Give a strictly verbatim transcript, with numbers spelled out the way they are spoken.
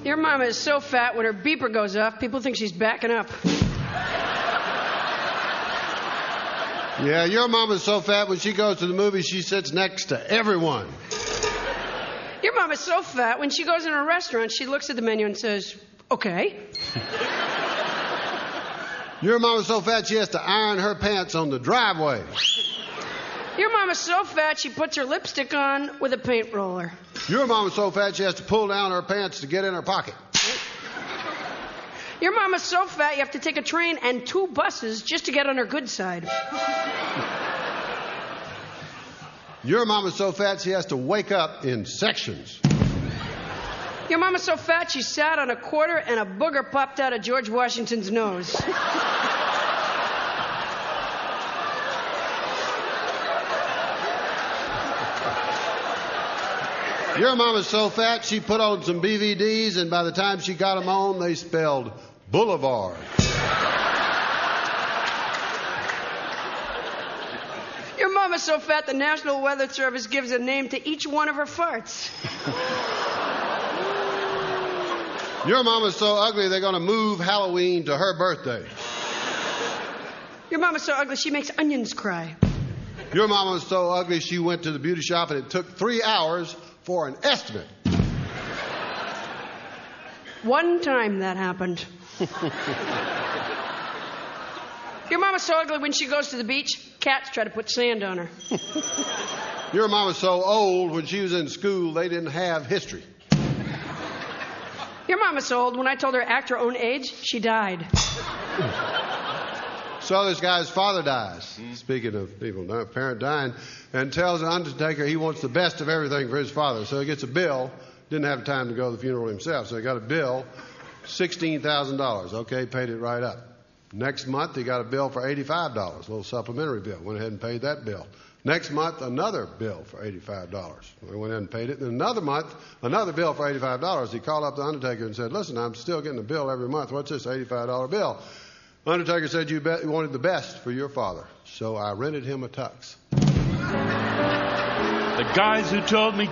Your mama is so fat when her beeper goes off, people think she's backing up. Yeah, your mama's so fat when she goes to the movies, she sits next to everyone. Your mama's so fat when she goes in a restaurant, she looks at the menu and says, okay. Your mama's so fat she has to iron her pants on the driveway. Your mama's so fat she puts her lipstick on with a paint roller. Your mama's so fat she has to pull down her pants to get in her pocket. Your mama's so fat you have to take a train and two buses just to get on her good side. Your mama's so fat she has to wake up in sections. Your mama's so fat she sat on a quarter and a booger popped out of George Washington's nose. Your mama's so fat she put on some B V Ds, and by the time she got them on, they spelled Boulevard. Your mama's so fat the National Weather Service gives a name to each one of her farts. Your mama's so ugly they're going to move Halloween to her birthday. Your mama's so ugly she makes onions cry. Your mama's so ugly she went to the beauty shop and it took three hours for an estimate. One time that happened. Your mama's so ugly when she goes to the beach, cats try to put sand on her. Your mama's so old when she was in school they didn't have history. Your mama's so old when I told her to act her own age, she died. So this guy's father dies, speaking of people, a parent dying, and tells an undertaker he wants the best of everything for his father. So he gets a bill, didn't have time to go to the funeral himself, so he got a bill, sixteen thousand dollars. Okay, paid it right up. Next month, he got a bill for eighty-five dollars, a little supplementary bill. Went ahead and paid that bill. Next month, another bill for eighty-five dollars. We went ahead and paid it. And another month, another bill for eighty-five dollars. He called up the undertaker and said, listen, I'm still getting a bill every month. What's this eighty-five dollar bill? Undertaker said you bet you wanted the best for your father, so I rented him a tux. The guys who told me